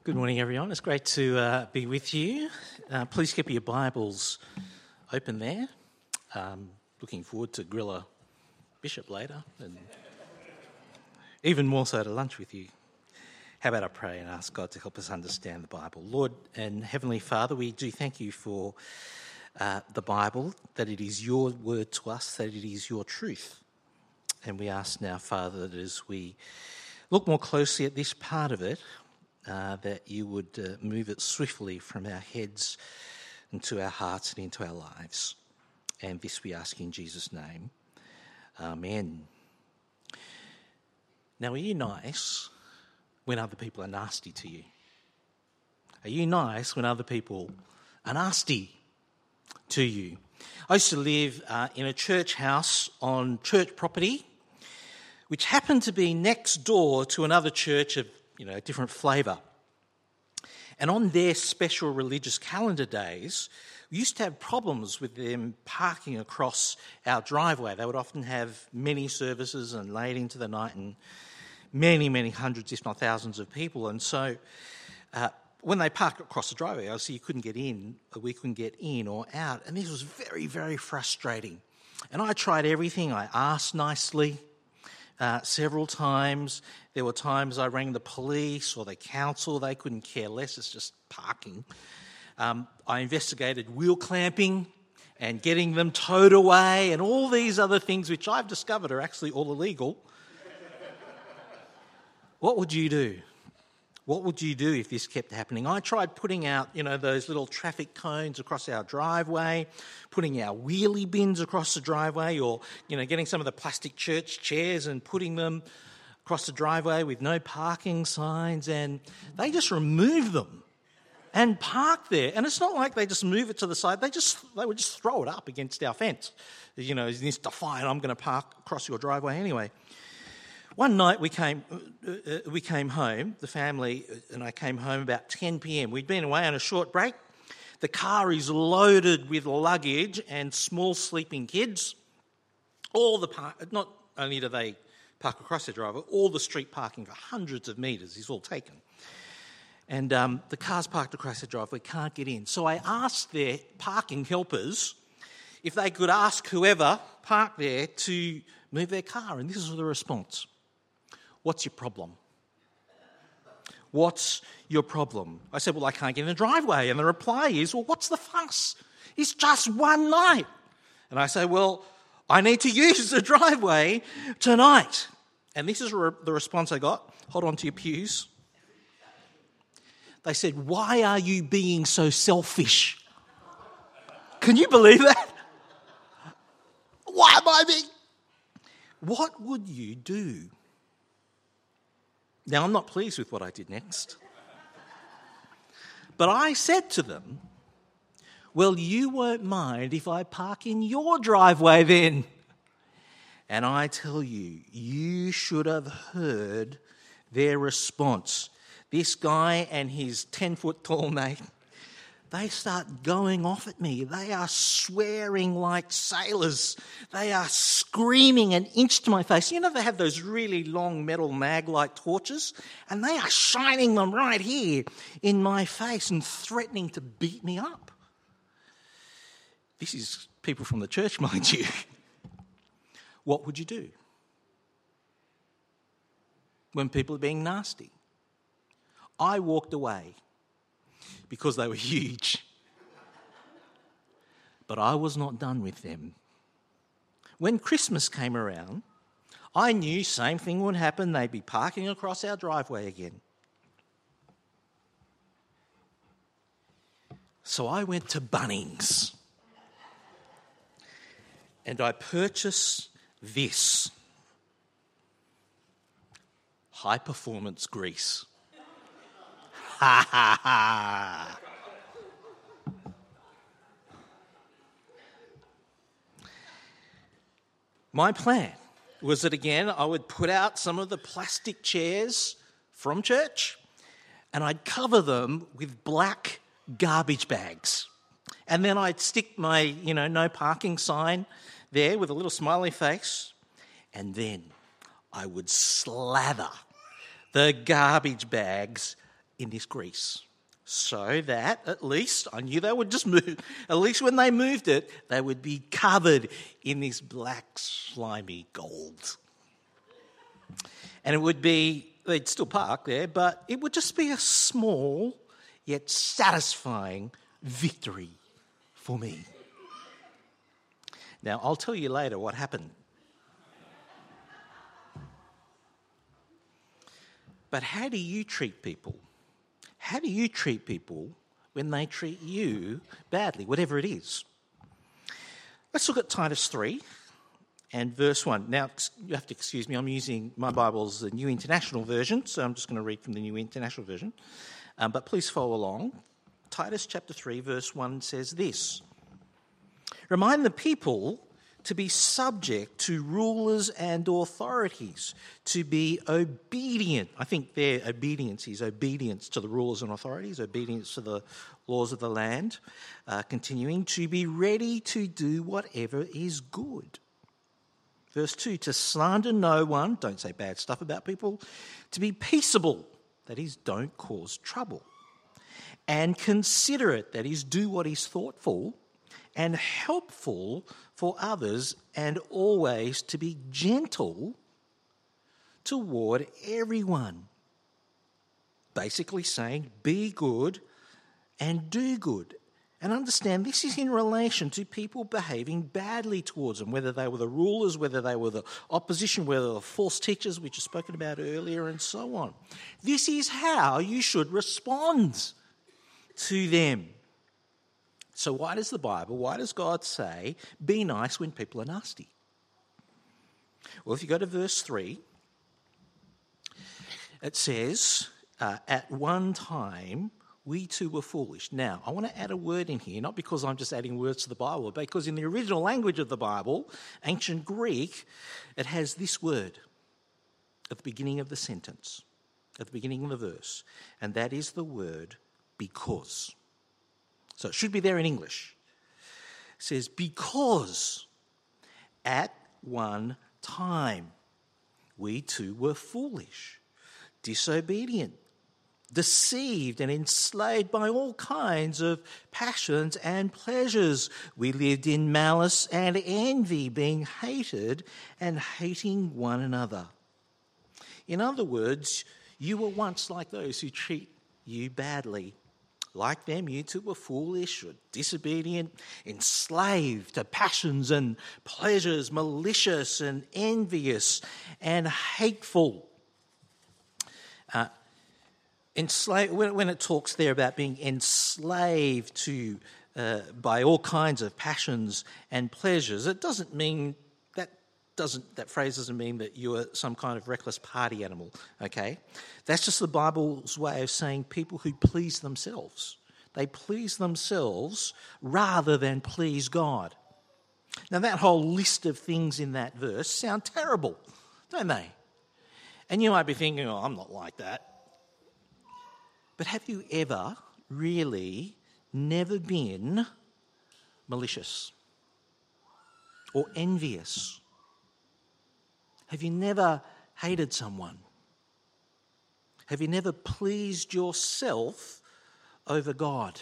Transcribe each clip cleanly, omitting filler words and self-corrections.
Good morning, everyone. It's great to be with you. Please keep your Bibles open there. Looking forward to grill a bishop later, and even more so to lunch with you. How about I pray and ask God to help us understand the Bible? Lord and Heavenly Father, we do thank you for the Bible, that it is your word to us, that it is your truth. And we ask now, Father, that as we look more closely at this part of it, that you would move it swiftly from our heads into our hearts and into our lives. And this we ask in Jesus' name. Amen. Now, are you nice when other people are nasty to you? Are you nice when other people are nasty to you? I used to live in a church house on church property, which happened to be next door to another church of a different flavour. And on their special religious calendar days, we used to have problems with them parking across our driveway. They would often have many services and late into the night and many, many hundreds, if not thousands of people. And so when they parked across the driveway, obviously you couldn't get in, we couldn't get in or out. And this was very, very frustrating. And I tried everything. I asked nicely several times. There were times I rang the police or the council. They couldn't care less. It's just parking. I investigated wheel clamping and getting them towed away and all these other things which I've discovered are actually all illegal. What would you do? What would you do if this kept happening? I tried putting out, those little traffic cones across our driveway, putting our wheelie bins across the driveway, or, getting some of the plastic church chairs and putting them across the driveway with no parking signs, and they just remove them and park there. And it's not like they just move it to the side. They would just throw it up against our fence. Is this defiant? I'm going to park across your driveway anyway. One night we came home, the family and I came home about 10 p.m. We'd been away on a short break. The car is loaded with luggage and small sleeping kids. Not only do they park across the driveway, all the street parking for hundreds of metres is all taken. And the car's parked across the driveway, can't get in. So I asked their parking helpers if they could ask whoever parked there to move their car, and this is the response. What's your problem? What's your problem? I said, well, I can't get in the driveway. And the reply is, well, what's the fuss? It's just one night. And I say, well, I need to use the driveway tonight. And this is the response I got. Hold on to your pews. They said, why are you being so selfish? Can you believe that? Why am I being... What would you do? Now, I'm not pleased with what I did next. But I said to them, well, you won't mind if I park in your driveway then. And I tell you, you should have heard their response. This guy and his 10-foot-tall mate, they start going off at me. They are swearing like sailors. They are screaming an inch to my face. They have those really long metal mag-light torches, and they are shining them right here in my face and threatening to beat me up. This is people from the church, mind you. What would you do when people are being nasty? I walked away because they were huge. But I was not done with them. When Christmas came around, I knew same thing would happen. They'd be parking across our driveway again. So I went to Bunnings and I purchased this high-performance grease. Ha ha ha. My plan was that, again, I would put out some of the plastic chairs from church and I'd cover them with black garbage bags. And then I'd stick my, no parking sign there with a little smiley face. And then I would slather the garbage bags in this grease, so that at least, I knew they would just move, at least when they moved it, they would be covered in this black slimy gold. And it would be, they'd still park there, but it would just be a small yet satisfying victory for me. Now, I'll tell you later what happened. But how do you treat people? How do you treat people when they treat you badly, whatever it is? Let's look at Titus 3 and verse 1. Now, you have to excuse me, I'm using my Bible's the New International Version, so I'm just going to read from the New International Version. But please follow along. Titus chapter 3, verse 1 says this: "Remind the people to be subject to rulers and authorities, to be obedient." I think their obedience is obedience to the rulers and authorities, obedience to the laws of the land. Continuing, "to be ready to do whatever is good." Verse 2, "to slander no one," don't say bad stuff about people, "to be peaceable," that is, don't cause trouble, "and considerate," that is, do what is thoughtful, "and helpful for others, and always to be gentle toward everyone." Basically saying, be good and do good. And understand this is in relation to people behaving badly towards them, whether they were the rulers, whether they were the opposition, whether they were false teachers, which is spoken about earlier, and so on. This is how you should respond to them. So why does God say, be nice when people are nasty? Well, if you go to verse 3, it says, "At one time we too were foolish." Now, I want to add a word in here, not because I'm just adding words to the Bible, but because in the original language of the Bible, ancient Greek, it has this word at the beginning of the sentence, at the beginning of the verse, and that is the word because. So it should be there in English. It says, "Because at one time we too were foolish, disobedient, deceived and enslaved by all kinds of passions and pleasures. We lived in malice and envy, being hated and hating one another." In other words, you were once like those who treat you badly. Like them, you too were foolish or disobedient, enslaved to passions and pleasures, malicious and envious and hateful. Enslaved, when it talks there about being enslaved to by all kinds of passions and pleasures, it doesn't mean that phrase doesn't mean that you are some kind of reckless party animal, okay? That's just the Bible's way of saying people who please themselves. They please themselves rather than please God. Now, that whole list of things in that verse sound terrible, don't they? And you might be thinking, oh, I'm not like that. But have you ever really never been malicious or envious? Have you never hated someone? Have you never pleased yourself over God?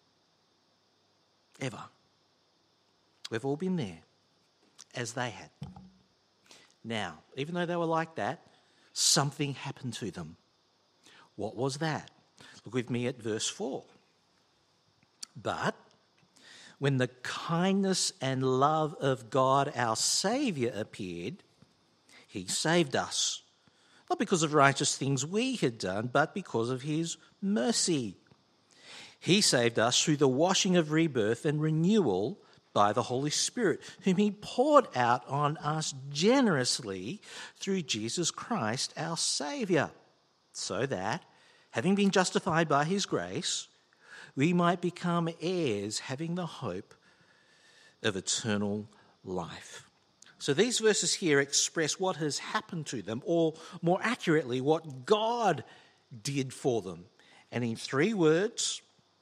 Ever. We've all been there, as they had. Now, even though they were like that, something happened to them. What was that? Look with me at verse 4. "But when the kindness and love of God our Saviour appeared, he saved us, not because of righteous things we had done, but because of his mercy. He saved us through the washing of rebirth and renewal by the Holy Spirit, whom he poured out on us generously through Jesus Christ our Saviour, so that, having been justified by his grace, we might become heirs, having the hope of eternal life." So these verses here express what has happened to them, or more accurately, what God did for them. And in 3 words,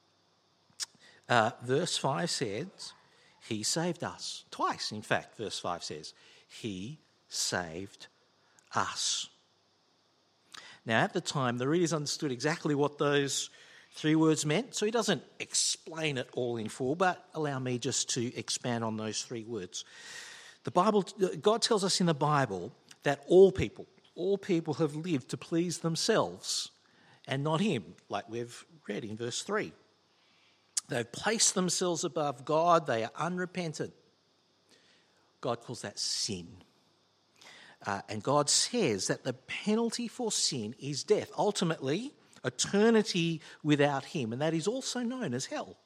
verse 5 says, he saved us. Twice, in fact, verse 5 says, he saved us. Now, at the time, the readers understood exactly what those three words meant, so he doesn't explain it all in full, but allow me just to expand on those three words. God tells us in the Bible that all people have lived to please themselves and not him, like we've read in verse 3. They've placed themselves above God. They are unrepentant. God calls that sin. And God says that the penalty for sin is death. Ultimately, eternity without him. And that is also known as hell.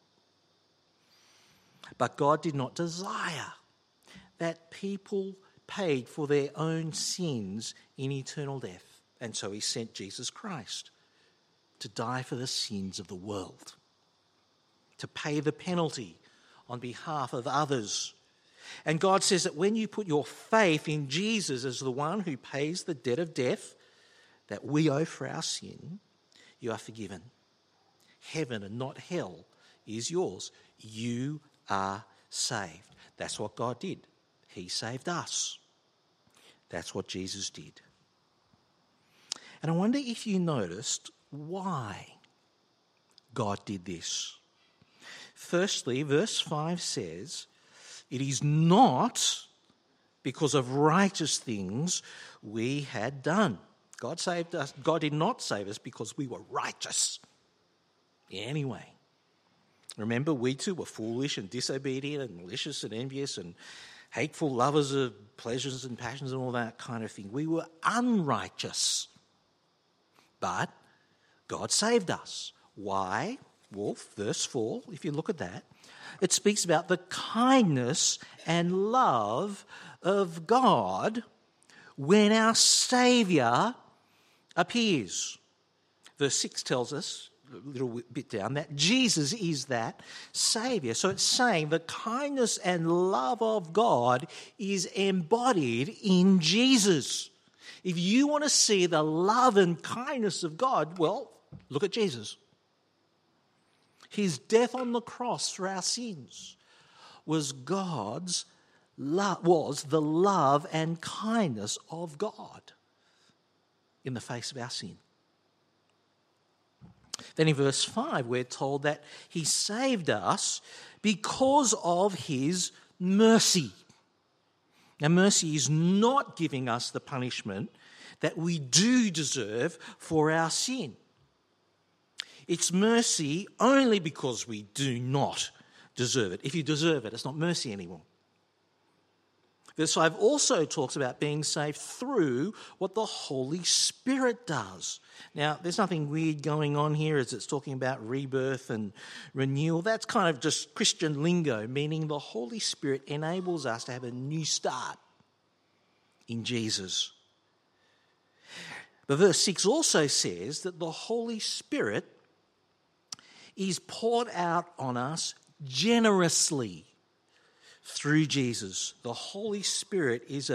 But God did not desire that people paid for their own sins in eternal death. And so he sent Jesus Christ to die for the sins of the world, to pay the penalty on behalf of others. And God says that when you put your faith in Jesus as the one who pays the debt of death that we owe for our sin, you are forgiven. Heaven and not hell is yours. You are saved. That's what God did. He saved us. That's what Jesus did. And I wonder if you noticed why God did this. Firstly, verse 5 says, it is not because of righteous things we had done. God saved us. God did not save us because we were righteous. Anyway, remember, we too were foolish and disobedient and malicious and envious and hateful lovers of pleasures and passions and all that kind of thing. We were unrighteous. But God saved us. Why? Well, verse 4, if you look at that, it speaks about the kindness and love of God when our Saviour appears. Verse 6 tells us, a little bit down, that Jesus is that Saviour. So it's saying the kindness and love of God is embodied in Jesus. If you want to see the love and kindness of God, well, look at Jesus. His death on the cross for our sins was the love and kindness of God in the face of our sin. Then in verse 5, we're told that he saved us because of his mercy. Now, mercy is not giving us the punishment that we do deserve for our sin. It's mercy only because we do not deserve it. If you deserve it, it's not mercy anymore. Verse 5 also talks about being saved through what the Holy Spirit does. Now, there's nothing weird going on here as it's talking about rebirth and renewal. That's kind of just Christian lingo, meaning the Holy Spirit enables us to have a new start in Jesus. But verse 6 also says that the Holy Spirit is poured out on us generously through Jesus. The Holy Spirit is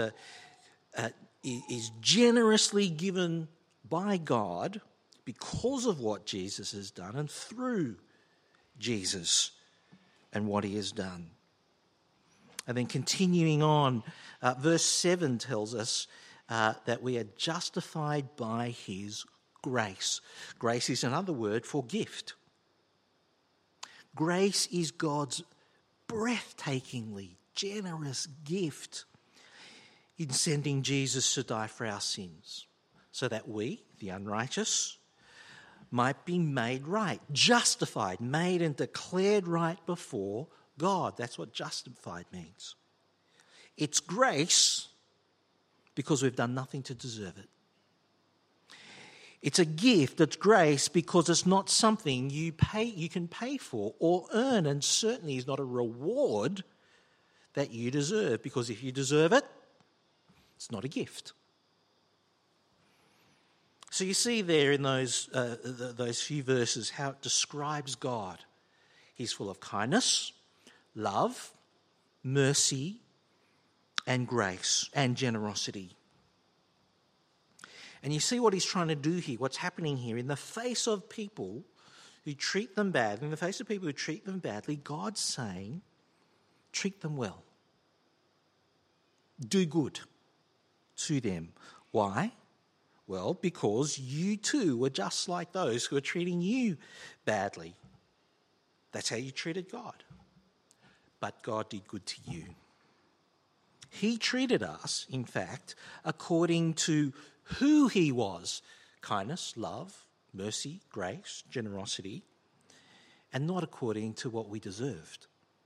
generously given by God because of what Jesus has done and through Jesus and what he has done. And then continuing on, verse 7 tells us that we are justified by his grace. Grace is another word for gift. Grace is God's breathtakingly generous gift in sending Jesus to die for our sins, so that we, the unrighteous, might be made right, justified, made and declared right before God. That's what justified means. It's grace because we've done nothing to deserve it. It's a gift, it's grace, because it's not something you can pay for or earn, and certainly is not a reward that you deserve, because if you deserve it, it's not a gift. So you see there in those few verses how it describes God. He's full of kindness, love, mercy, and grace and generosity. And you see what he's trying to do here, what's happening here. In the face of people who treat them badly, God's saying, treat them well. Do good to them. Why? Well, because you too were just like those who are treating you badly. That's how you treated God. But God did good to you. He treated us, in fact, according to who he was: kindness, love, mercy, grace, generosity, and not according to what we deserved.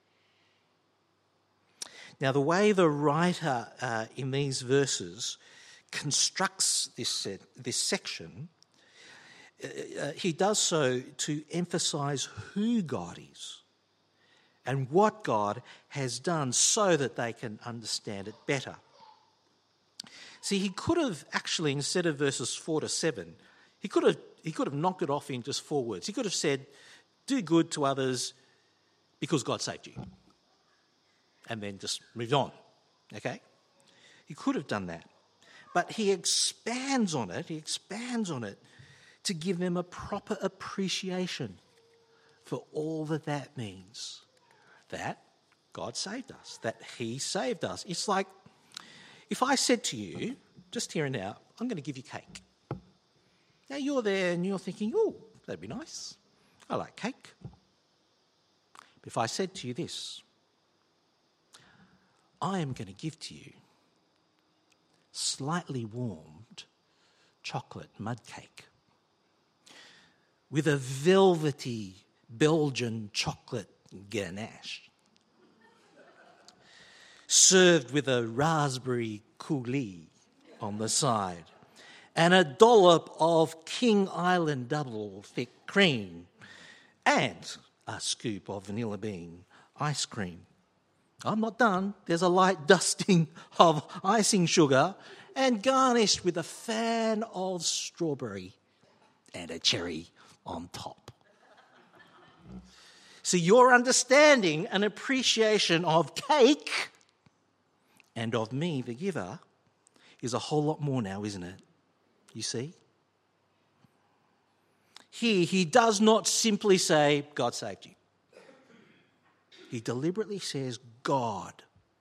Now, the way the writer in these verses constructs this section, he does so to emphasise who God is and what God has done so that they can understand it better. See, he could have actually, instead of verses 4 to 7, he could have knocked it off in just 4 words. He could have said, do good to others because God saved you, and then just moved on, okay? He could have done that. But he expands on it to give them a proper appreciation for all that means. That God saved us, that he saved us. It's like if I said to you, just here and now, I'm going to give you cake. Now you're there and you're thinking, oh, that'd be nice. I like cake. But if I said to you this, I am going to give to you slightly warmed chocolate mud cake with a velvety Belgian chocolate ganache, served with a raspberry coulis on the side, and a dollop of King Island double thick cream, and a scoop of vanilla bean ice cream. I'm not done. There's a light dusting of icing sugar and garnished with a fan of strawberry and a cherry on top. So your understanding and appreciation of cake and of me, the giver, is a whole lot more now, isn't it? You see? Here, he does not simply say, God saved you. He deliberately says, God,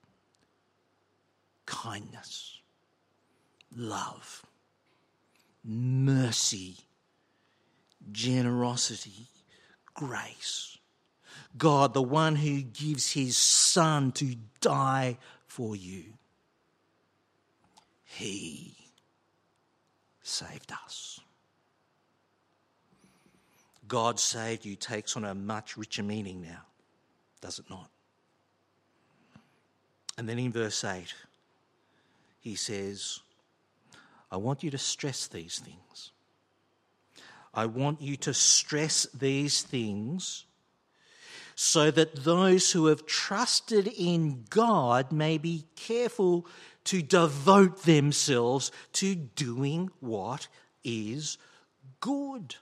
kindness, love, mercy, generosity, grace. God, the one who gives his Son to die for you. He saved us. God saved you takes on a much richer meaning now, does it not? And then in verse 8, he says, I want you to stress these things. I want you to stress these things so that those who have trusted in God may be careful to devote themselves to doing what is good.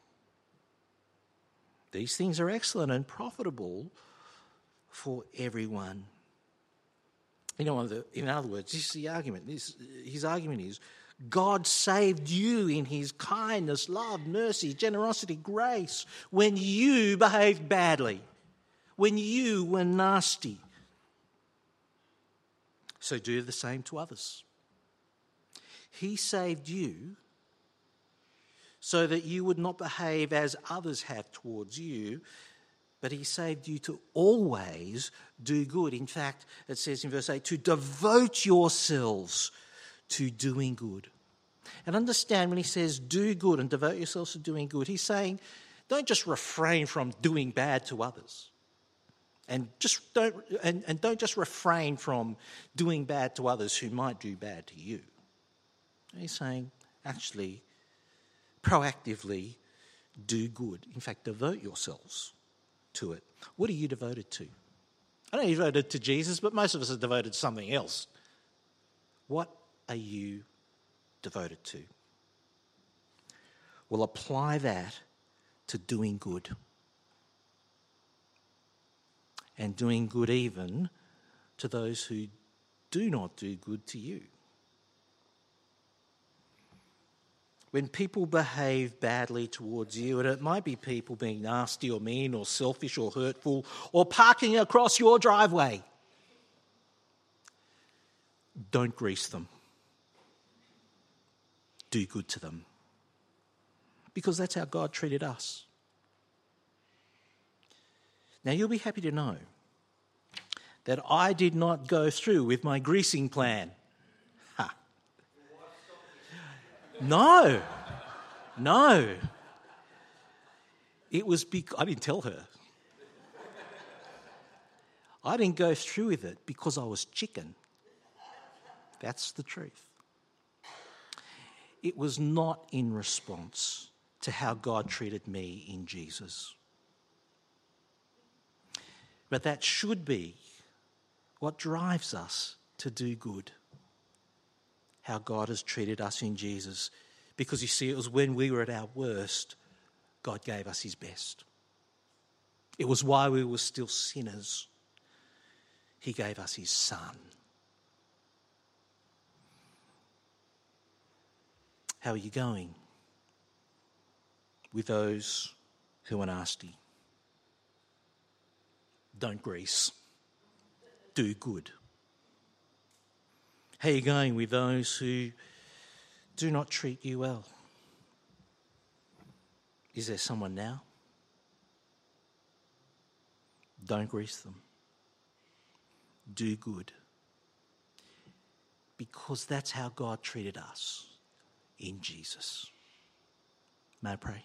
These things are excellent and profitable for everyone. You know, in other words, this is the argument. His argument is, God saved you in his kindness, love, mercy, generosity, grace when you behaved badly, when you were nasty. So do the same to others. He saved you so that you would not behave as others have towards you, but he saved you to always do good. In fact, it says in verse 8, to devote yourselves to doing good. And understand when he says do good and devote yourselves to doing good, he's saying don't just refrain from doing bad to others. And don't just refrain from doing bad to others who might do bad to you. He's saying actually proactively do good. In fact, devote yourselves to it. What are you devoted to? I know you're devoted to Jesus, but most of us are devoted to something else. What are you devoted to? Well, apply that to doing good. And doing good even to those who do not do good to you. When people behave badly towards you, and it might be people being nasty or mean or selfish or hurtful or parking across your driveway, don't grease them. do good to them. Because that's how God treated us. Now, you'll be happy to know that I did not go through with my greasing plan. Ha. No. It was because I didn't tell her. I didn't go through with it because I was chicken. That's the truth. It was not in response to how God treated me in Jesus. But that should be what drives us to do good. How God has treated us in Jesus. Because you see, it was when we were at our worst, God gave us his best. It was while we were still sinners, he gave us his Son. How are you going with those who are nasty? Don't grease. Do good. How are you going with those who do not treat you well? Is there someone now? Don't grease them. Do good. Because that's how God treated us in Jesus. May I pray?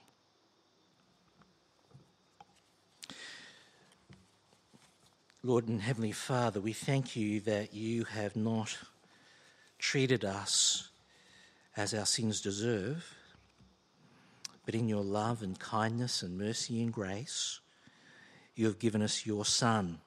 Lord and Heavenly Father, we thank you that you have not treated us as our sins deserve, but in your love and kindness and mercy and grace, you have given us your Son.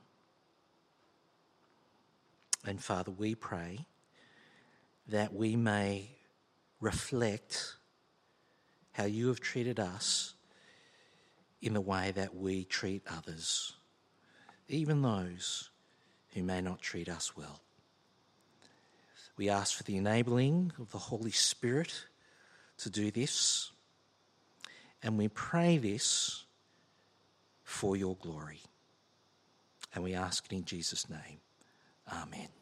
And Father, we pray that we may reflect how you have treated us in the way that we treat others, even those who may not treat us well. We ask for the enabling of the Holy Spirit to do this, and we pray this for your glory. And we ask it in Jesus' name. Amen.